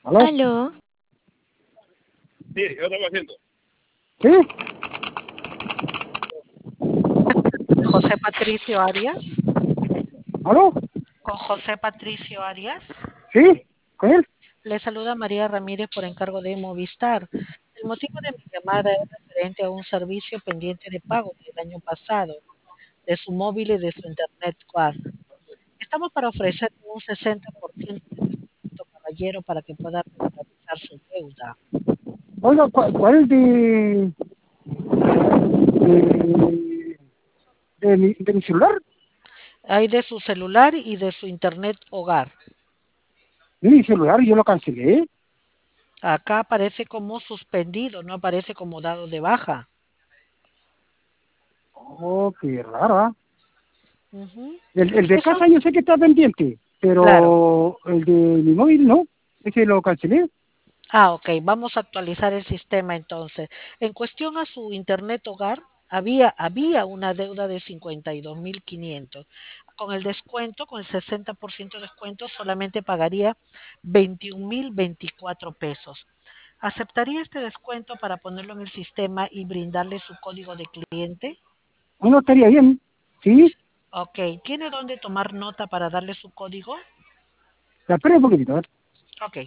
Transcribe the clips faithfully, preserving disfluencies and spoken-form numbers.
¿Aló? Aló, Sí, yo estaba haciendo. ¿Sí? José Patricio Arias. ¿Aló? Con José Patricio Arias. ¿Sí? ¿Con él? Le saluda María Ramírez por encargo de Movistar. El motivo de mi llamada es referente a un servicio pendiente de pago del año pasado, de su móvil y de su internet Car. Estamos para ofrecer un sesenta por ciento de descuento, caballero, para que pueda regularizar su deuda. Oiga, ¿cuál, cuál es de, de, de, mi, de mi celular? Hay de su celular y de su internet hogar. Mi celular yo lo cancelé. Acá aparece como suspendido, no aparece como dado de baja. Oh, qué rara. Ujú. El, el de Eso, casa yo sé que está pendiente, claro. pero el de mi móvil no. Ese lo cancelé. Ah, ok, vamos a actualizar el sistema entonces. En cuestión a su internet hogar, había, había una deuda de cincuenta y dos mil quinientos. Con el descuento, con el sesenta por ciento de descuento, solamente pagaría veintiún mil veinticuatro pesos. ¿Aceptaría este descuento para ponerlo en el sistema y brindarle su código de cliente? Uno estaría bien. ¿Sí? Ok, ¿tiene dónde tomar nota para darle su código? La espera un poquitito. A ver. Ok.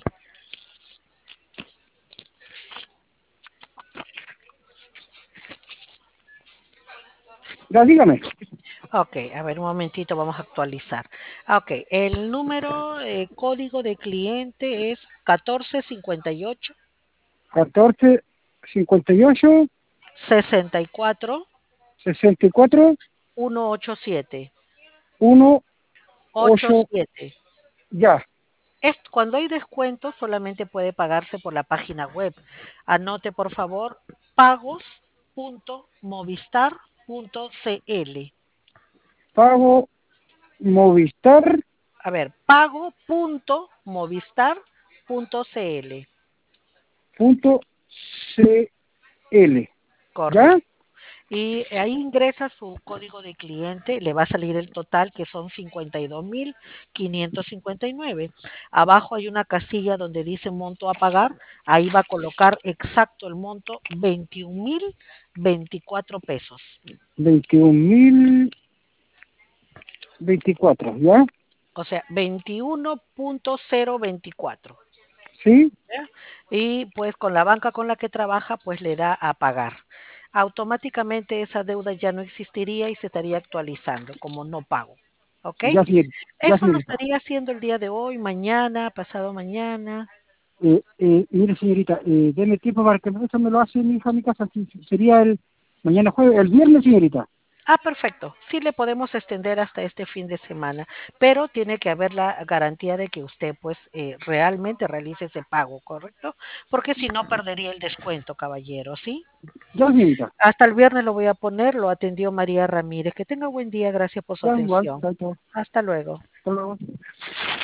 Ya, dígame. Ok, a ver, un momentito, vamos a actualizar. Ah, Ok, el número, eh, código de cliente es catorce cincuenta y ocho catorce, cincuenta y ocho, sesenta y cuatro sesenta y cuatro, ciento ochenta y siete. uno, ocho, ochenta y siete. ya. Es, cuando hay descuento solamente puede pagarse por la página web. Anote por favor pagos punto movistar punto cl. Pago Movistar. A ver, pago punto movistar punto cl. Punto cl. ¿Ya? Correcto. Y ahí ingresa su código de cliente, le va a salir el total que son cincuenta y dos mil quinientos cincuenta y nueve. Abajo hay una casilla donde dice monto a pagar, ahí va a colocar exacto el monto, veintiún mil veinticuatro pesos. veintiún mil veinticuatro. ¿Ya? O sea, veintiuno punto cero veinticuatro. ¿Sí? ¿Ya? Y pues con la banca con la que trabaja, pues le da a pagar. Automáticamente esa deuda ya no existiría y se estaría actualizando como no pago. ¿Ok? Ya, señorita. Ya, Eso lo señorita. estaría haciendo el día de hoy, mañana, pasado mañana. Eh, eh, mire, señorita, eh, deme tiempo para que eso me lo hace mi hija a mi casa. Sí, sí, sería el mañana jueves, el viernes, señorita. Ah, perfecto. Sí le podemos extender hasta este fin de semana, pero tiene que haber la garantía de que usted pues eh, realmente realice ese pago, ¿correcto? Porque si no perdería el descuento, caballero, ¿sí? Ya, señorita. Hasta el viernes lo voy a poner, lo atendió María Ramírez. Que tenga buen día, gracias por su Ya, igual. atención. Chao, chao. Hasta luego. Hasta luego.